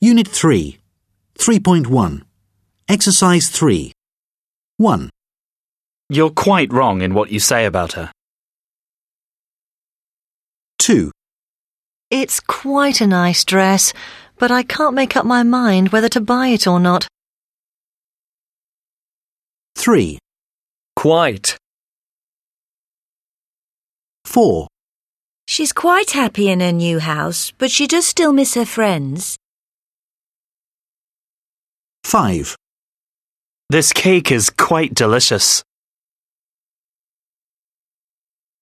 Unit 3, 3.1. Exercise 3. 1, You're quite wrong in what you say about her. 2, It's quite a nice dress, but I can't make up my mind whether to buy it or not. 3, Quite. 4, She's quite happy in her new house, but she does still miss her friends. 5. This cake is quite delicious.